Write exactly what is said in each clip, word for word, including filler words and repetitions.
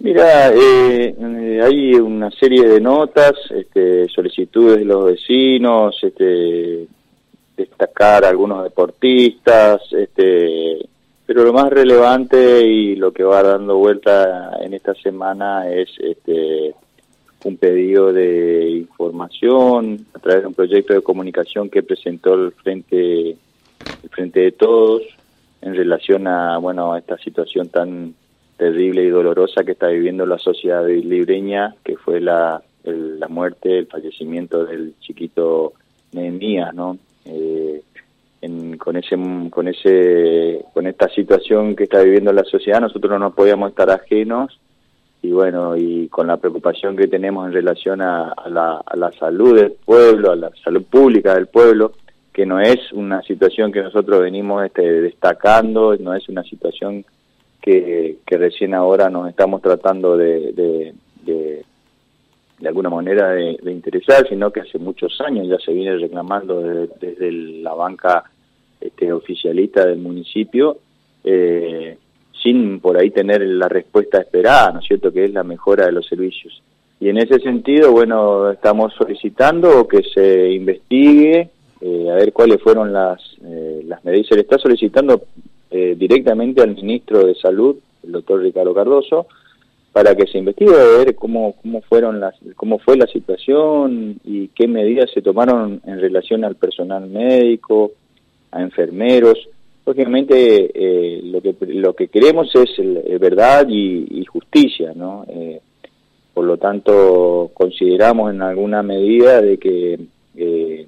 Mira, eh, eh, hay una serie de notas, este, solicitudes de los vecinos, este, destacar a algunos deportistas, este, pero lo más relevante y lo que va dando vuelta en esta semana es este, un pedido de información a través de un proyecto de comunicación que presentó el Frente, el Frente de Todos en relación a, bueno, a esta situación tan terrible y dolorosa que está viviendo la sociedad libreña, que fue la, el, la muerte, el fallecimiento del chiquito Nehemías, ¿no? Eh, en, con ese, con ese, con esta situación que está viviendo la sociedad, nosotros no podíamos estar ajenos, y bueno, y con la preocupación que tenemos en relación a, a, la, a la salud del pueblo, a la salud pública del pueblo, que no es una situación que nosotros venimos este, destacando, no es una situación Que, que recién ahora nos estamos tratando de, de, de, de alguna manera de, de interesar, sino que hace muchos años ya se viene reclamando desde, desde la banca este, oficialista del municipio, eh, sin por ahí tener la respuesta esperada, ¿no es cierto?, que es la mejora de los servicios. Y en ese sentido, bueno, estamos solicitando que se investigue, eh, a ver cuáles fueron las, eh, las medidas. Se le está solicitando Eh, directamente al ministro de Salud, el doctor Ricardo Cardoso, para que se investigue a ver cómo cómo fueron las cómo fue la situación y qué medidas se tomaron en relación al personal médico, a enfermeros. Lógicamente eh, lo que lo que queremos es el, el verdad y, y justicia, ¿no? Eh, por lo tanto consideramos en alguna medida de que eh,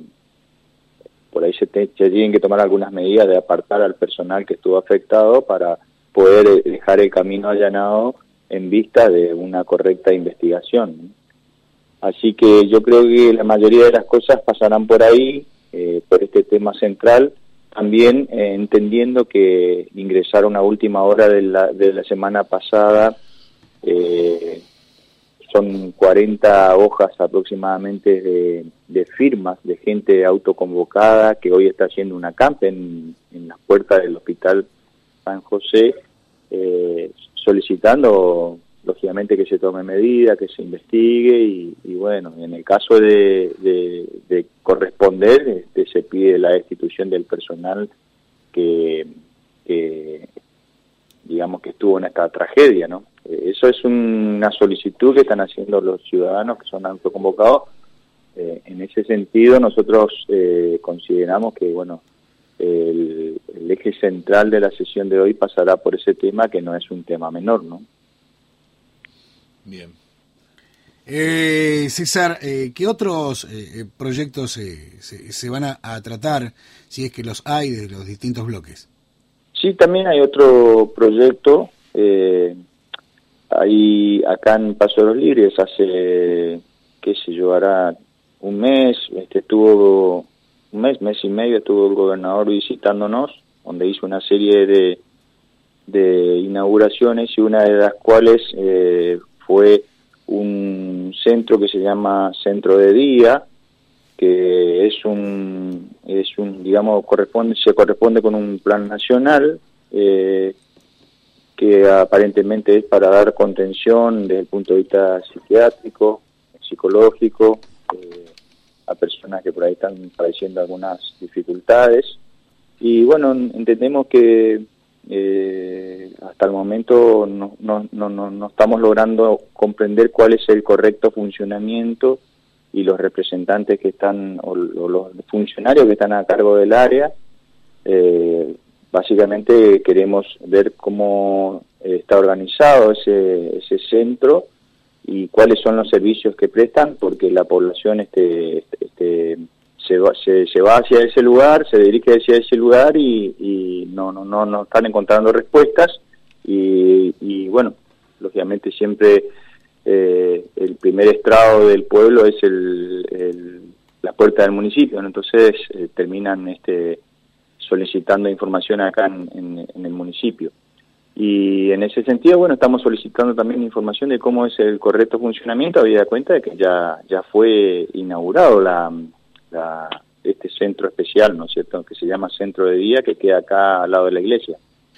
por ahí se, te, se tienen que tomar algunas medidas de apartar al personal que estuvo afectado para poder dejar el camino allanado en vista de una correcta investigación, ¿no? Así que yo creo que la mayoría de las cosas pasarán por ahí, eh, por este tema central, también eh, entendiendo que ingresaron a última hora de la, de la semana pasada, eh, son cuarenta hojas aproximadamente de, de firmas de gente autoconvocada que hoy está haciendo una acampe en, en las puertas del Hospital San José, eh, solicitando lógicamente que se tome medida, que se investigue y, y bueno, en el caso de, de, de corresponder, este, se pide la destitución del personal que, que digamos que estuvo en esta tragedia, ¿no? Eso es un, una solicitud que están haciendo los ciudadanos que son autoconvocados. Eh, en ese sentido, nosotros eh, consideramos que, bueno, el, el eje central de la sesión de hoy pasará por ese tema, que no es un tema menor, ¿no? Bien. Eh, César, eh, ¿qué otros eh, proyectos eh, se, se van a, a tratar, si es que los hay, de los distintos bloques? Sí, también hay otro proyecto. Eh, Ahí, acá en Paso de los Libres, hace, qué sé yo, hará un mes, este, estuvo, un mes, mes y medio, estuvo el gobernador visitándonos, donde hizo una serie de, de inauguraciones, y una de las cuales eh, fue un centro que se llama Centro de Día, que es un, es un digamos, corresponde, se corresponde con un plan nacional, eh, que aparentemente es para dar contención desde el punto de vista psiquiátrico, psicológico, eh, a personas que por ahí están padeciendo algunas dificultades. Y bueno, entendemos que eh, hasta el momento no, no, no, no, no estamos logrando comprender cuál es el correcto funcionamiento, y los representantes que están, o, o los funcionarios que están a cargo del área, eh, básicamente queremos ver cómo está organizado ese, ese centro y cuáles son los servicios que prestan, porque la población este, este, se, va, se, se va hacia ese lugar, se dirige hacia ese lugar y, y no, no, no, no están encontrando respuestas y, y bueno, lógicamente siempre eh, el primer estrado del pueblo es el, el, la puerta del municipio, ¿no? Entonces eh, terminan este solicitando información acá en, en, en el municipio. Y en ese sentido, bueno, estamos solicitando también información de cómo es el correcto funcionamiento, habida cuenta de que ya ya fue inaugurado la, la este centro especial, ¿no es cierto?, que se llama Centro de Día, que queda acá al lado de la iglesia.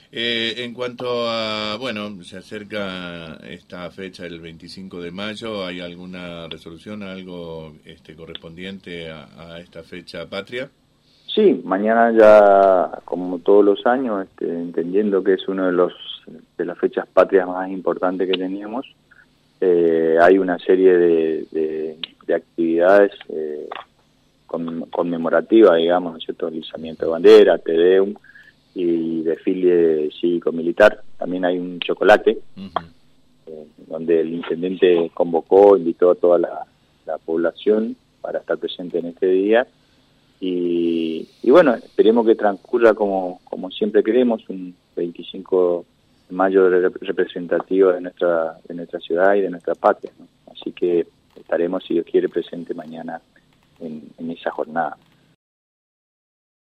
Eh, en cuanto a, bueno, se acerca esta fecha, el veinticinco de mayo, ¿hay alguna resolución, algo este, correspondiente a, a esta fecha patria? Sí, mañana ya, como todos los años, este, entendiendo que es uno de los de las fechas patrias más importantes que teníamos, eh, hay una serie de, de, de actividades eh, con, conmemorativas, digamos, ¿no es cierto? Izamiento de bandera, Te Deum y desfile cívico-militar. También hay un chocolate, uh-huh. eh, donde el intendente convocó, invitó a toda la, la población para estar presente en este día. Y, y bueno, esperemos que transcurra como, como siempre queremos, un veinticinco de mayo representativo de nuestra, de nuestra ciudad y de nuestra patria, ¿no? Así que estaremos, si Dios quiere, presente mañana en, en esa jornada.